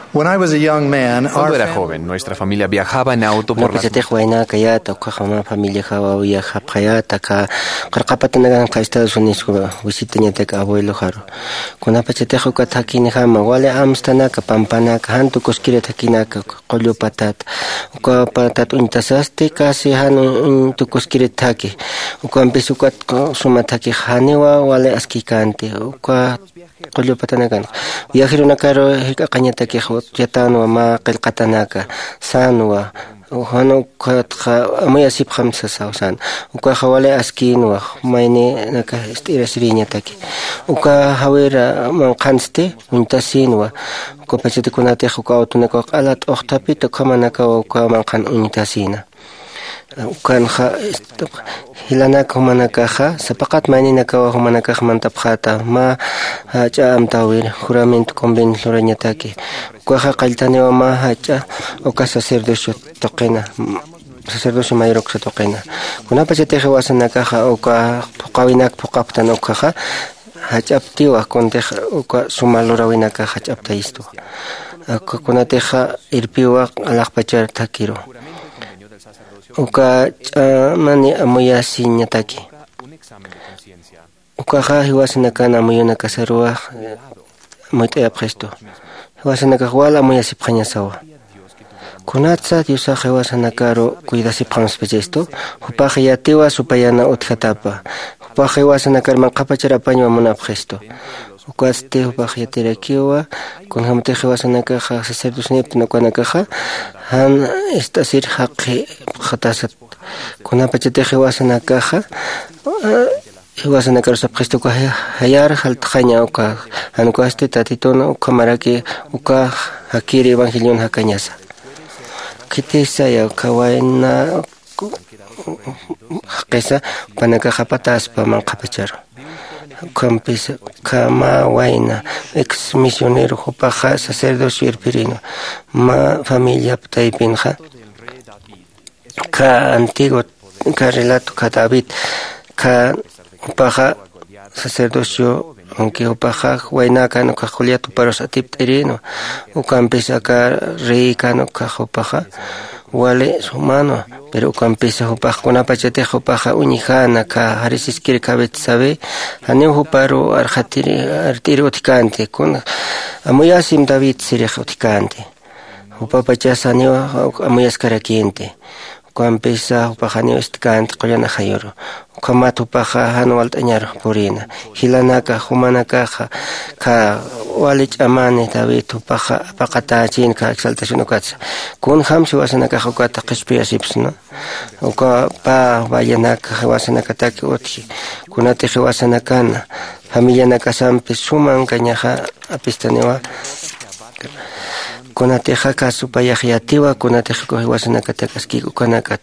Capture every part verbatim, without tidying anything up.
When I was a young man, Cuando our era family joven, nuestra familia viajaba en auto por las Napachatej wayna kayata ukajama familia hawa uya hapayata ka qarqapatanagan ka Estados Unidos visitañateka abuelo haro kunapachatej uka thakini hama wale amstanaka pampanaka hantu kuskira thakinaka qollo patat uka patat untasaste kasi hanu tu kuskira thaki uka empieza uka suma thaki hanewa wale askikante uka qollo patanagan viajero nakaro qañataki yatano ma qilqatanaka sanwa uhano khatqa amaya sipkhamsa sausan uka hawale askinwa mayne naka istirasriña taki uka hawera man qanste untasinwa uka pachati kunate uka autunaka qalat oqtapita kamanaka uka man qan untasina ukan kha hilanaka humanaka kha sapaqat maninaka humanaka mantapkhata ma hacha amtawir juramento convenio rañataki uka kha qaltanewa ma hacha uka sacerdocio toqena sacerdocio mayor que toqena kunapa chete wasanaka kha uka qawinaka puqaptan uka kha hachaptiwa konte uka sumalurawinaka hachapta isto uka kunate kha irpiwa alaqpachar takiro uka mani amuyasi ñataki uka ha hiwasanaka namuyuna kasarua moitaya presto hiwasanaka wala amuyasi phañasawa kunatsa diosa hiwasanakaro cuidasi phanspechesto hupaje yatiwa supayana utjatapa hupaje hiwasanakar manqapachara pañwa muna presto ukaste hupaje yatirakiwa kunhamte hiwasanaka ha sacerdocio pnakuanaka han estasir haqi khatasat kunapachate hiwasanaka ha hiwasanaka sapqisto ka hayar haltqaña uka hankuaste tatitono ukamaraki uka hakiri evangelion hakañasa kitisa ya kawayna qesa panaka hapataspa manqapacharo campisa kama wayna ex misionero hupaja sacerdocio irpirino ma familia ptaipinja ka antiguo ka relato ka David ka hupaja sacerdocio aunque hupaja wayna kano ka Juliato paros atipterino o campisa ka rey kano ka hupaja wale humano pero campisa hupaj kunapachate hupaja uñijana ka harisis kir kabet sabe haneu huparo arhatiri artiri utikante kun amuyasim David sirij utikante hupapachas haneu amuyas karakiente campisa hupajaneu istikante qoyana hayoro kamat hupaja hanualt añar purina hilanaka humanaka ka walich amane David hupaja paqatachin ka exaltación ukatsa kun hamsi wasanaka hukata qishpiyasipsno uka pa vayanaka wasanaka taki uti kunate wasanakana familia nakasampi suman kañaja apistanewa kunate haka supayajyatiwa kunate wasanaka takaskiku kanakat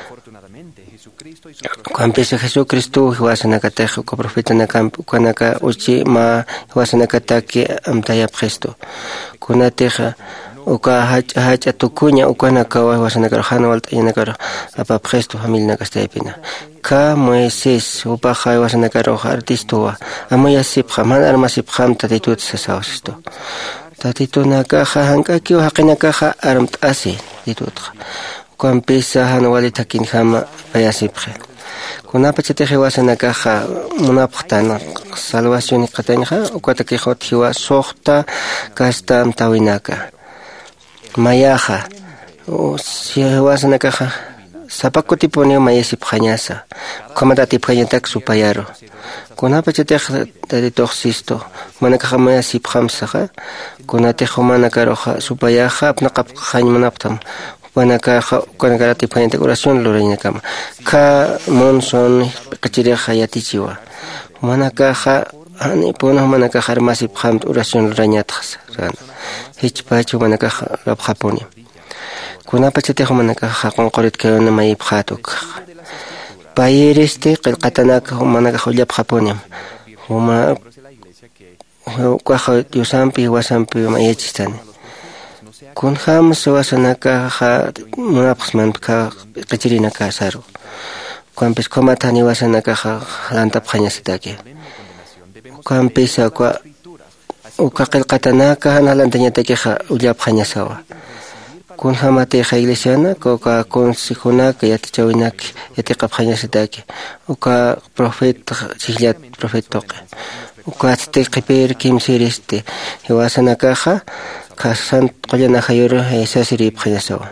Campisa Jesucristo hiwasanaka tejo ko profeta nakamp kanaka uchi ma hiwasanaka taki amtaya presto kunateja uka hacha hacha tukuña ukanaka hiwasanaka hana walta yanaka apa presto familia nakastaypina ka Moisés upaja hiwasanaka roja artistowa amaya sipja man armasipjam tatitut sasawsisto tatituna-ka hankaki haqinaka aramtasi ditutja campisa hanwali takin hama payasipje kunapachate hiwasanaka munapjtana salvación qatanja ukataki hot hiwa soqta kastam tawinaka mayaja hiwasanaka sapaku tiponi mayasip khañasa kamatati phañatak supayaro kunapachate tatitoxisto manaka mayasip khamsaja kunate humanaka roja supayaja apnaqap khañmanaptam Wanaka kanakarati phañatak oración lorayñakama ka monson kachire hayatichiwa manaka ha ani pona manaka harmasi phamt oración lorayñatas ran hichpachu manaka lapjaponi kunapachate manaka qonqorit kayona may phatuk payiriste qilqatanaka manaka hullap japoni huma kwaja diosampi wasampi mayachistani kun ham sawasanaka ha munapsman ka qachirina ka saru kampis komatani wasanaka ha lanta phañasitake kampisa kwa uka qillqatanaka hanalantañatakiqa ullapqañasawa kun hamatiqa iglesiana uka consejunaka yatichawinaki yatiqapqañasitaki uka profeta chillat profetoqa uka atstiqipir kimsiriste hiwasanakaqa kasan qollanaqa yuru sasiripqañasawa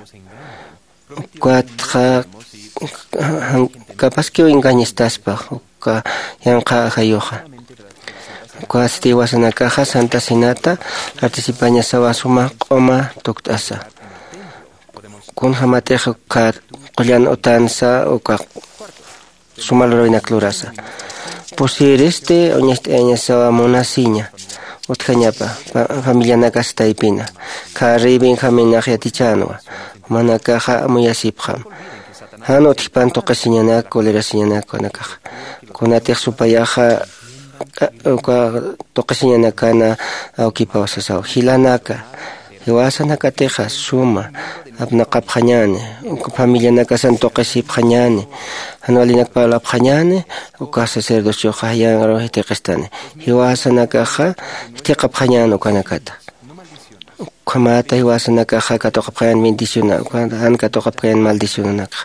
uka capaz que engañistaspa uka yanqa hayuqa Kuasti wasanakaja Santa Sinata participaña sawa suma qoma tuktasa. Kun hamateja ka qullan utansa uka sumaloroina klurasa. Posireste oñeste aña sawa monasiña. Utkañapa familia nakas taipina. Ka ribin jamina yatichanoa. Manakaja amuyasipjam. Hano tipan toqasiñana kolera siñana konakaja. Kunatek supayaja uka toqasiñana kana awkipawasasao hilanaka hiwasanaka teja suma apnaqapqañani uka familia nakasan toqasipqañani anualinak palapqañani uka sacerdocio hayanro hitiqistani hiwasanakaja hitiqapqañani ukanakata ukamata hiwasanakaja katoqapqañani bendiciona uka anka toqapqañani maldicionanaka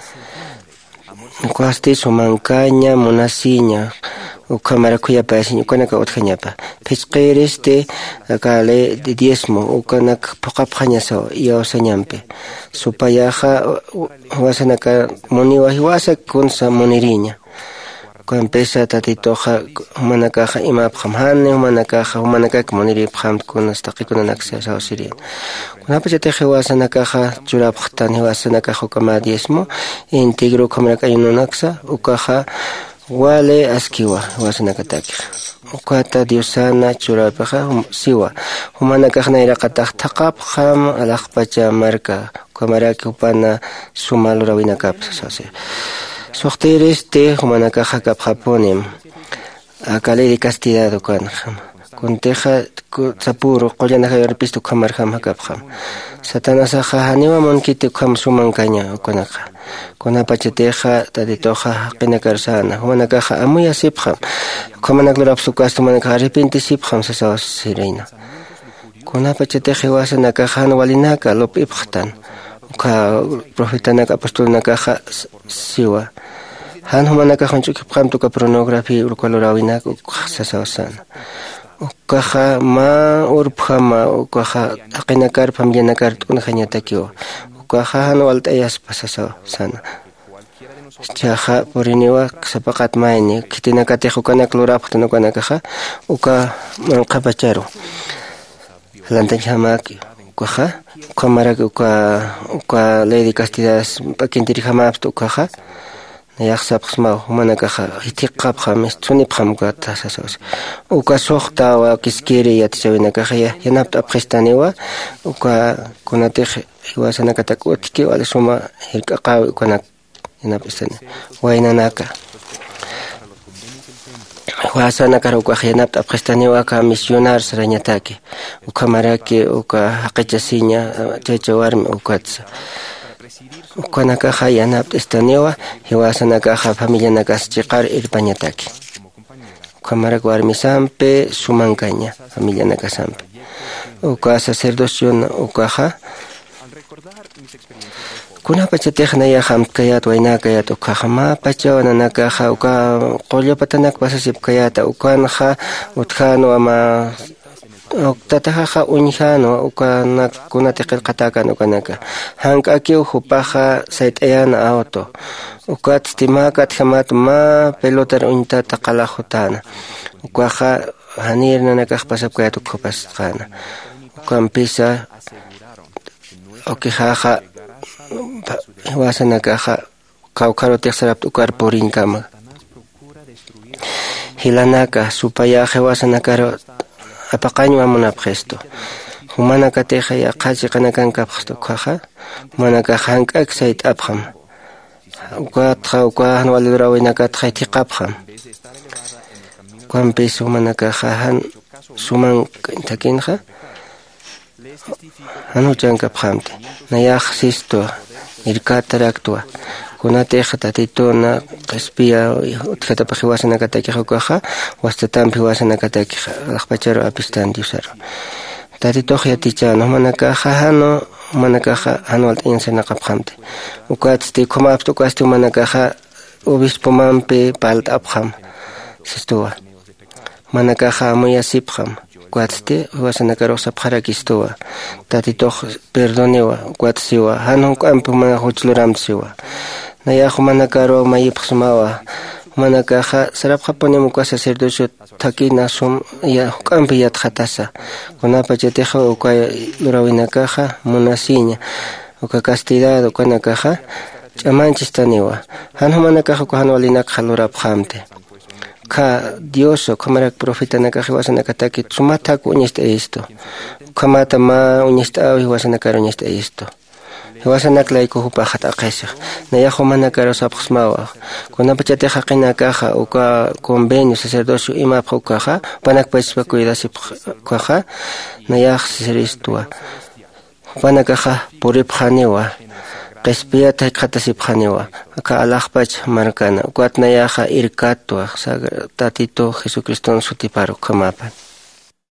ukaste sumankaña monasiña uka maracuya pasiña ukanaka utkañapa pisqiriste kale de diezmo ukanak poqapqañasawa yawsañampi supayaja wasanaka muniwa hiwasa kunsa muniriña kuempesa tatitoja humanakaja imapqam hani humanakaja humanakaka muniripqam kunas taqikunanaksa sawsirin kunapachateja wasanakaja churapqtan hiwasanakaja ukama diezmo integro kamrakayununaksa ukaja wale askiwa wasanakataki ukata diosana churapaja siwa humanakajna iraqataq thaqapqam alaqpacha marka kamaraki upana sumalurawinakapsa sase suqtiriste humanakaja kaphapunim akale de castidad ukan kunteja sapuro qollanaja yarpistu kamarjam hakapjam satanasaja haniwa monkite kam sumankaña ukanaka kunapachateja tatitoja qinakarsana humanakaja amuyasipjam kamanaklurapsukastu manakaja arrepentisipjam sasawas sirayna kunapachateja wasanakaja hanuwalinaka lopipqtan uka profetanaka apostolnakaja siwa han humanakaja chukipqam tuka pornografía urkualorawinaka sasawasana ukaja ma urpjama ukaja aqinakar familianakar t'unajañatakiwa ukaja hanuwalt'ayas pasasawa sana chaja poriniwa sapaqat mayni kitinakatej ukanak lurapqtan ukanakaja uka manqapacharu lantañamaki ukaja ukamaraki uka uka ley de castidad pakintirijamapsta ukaja yaqsapqsma humanakaja hitiqqapqa mistunipqam katasasawas uka suqtawa kiskiri yatichawinakaja yanapta apqistaniwa uka kunatej hiwasanakata kutiki wala suma hirk'aqawi ukanak yanapistani waynanaka hiwasanakara uka yanapta apqistaniwa ka misionar sarañataki uka maraki uka haqechasiña chaycha warmi ukatsa ukanakaja yanapta istaniwa hiwasanakaja familianakas chiqar irpañataki ukamarak warmisampi sumankaña familianakasampi uka sacerdociona ukaja kunapachateqnaya hamkayat waynakayat ukaja mapachawananakaja uka qollapatanak pasasipkayata ukanaja utkanu ama tatajaja uñijano ukanak kunatiq qillqatakan ukanaka hank'akiw hupaja sayt'ayana auto ukat timakat hamat ma pelotar uñitata qalajutana ukaja hanirnanakaj pasapkayat ukupasqana ukampisa ukijaja wasanakaja kawkarotiq sarapta ukar purinkama hilanaka supayaje wasanakaro apaqaño amunapqesto humanakateja yaqachi qanakankapasto ukaja humanakaja hank'ak sayt'apqam ukatqa uka hanuwalirawinakatqa hitiqapqam ukampis humanakaja han suman takinja hanuchankapqamti nayaq sisto irkataraktua Kunateja tatituna qespia utkata hiwasana katakiqa kaja wastatampi hiwasana katakiqa aqpacharo apistan diusaro tatitoq yatichano manakaja hano manakaja hanualta insana qapqamte ukatzti kumaptu kastu manakaja obispomanpi palta apqam sistuwa manakaja amuyasipqam kuatzti hiwasana karoqsa pqarakistuwa tatitoq perdonewa kuatsiwa hanu kampu mana huchluramtsiwa Nayahu manakaro mayipxmawa manakaja sarapqa ponemos sacerdocio takina sum ya kampi yatjatasa kunapa chateja ukay lurawinakaja munasiña uka castidad ukanakaja chamanchis taniwa hanu manakaja kuhanwalinakaja lurapqamte ka Dios kamarak profeta nakaja wasanakataki tsumataku uñista esto kamata ma uñista awi wasanakaro uñista esto Hiwasanaklayku hupajat aqesaq nayahu manakaro sapqsmawa kunapachateja qinakaja uka convenio sacerdocio imapqa ukaja panakpachispa cuidasipqaja nayaj siristuwa panakaja puripqaniwa qespiyata qhatasipqaniwa ka alaqpach markana ukat nayaja irkatuwa tatito Jesucristo sutiparu kamapan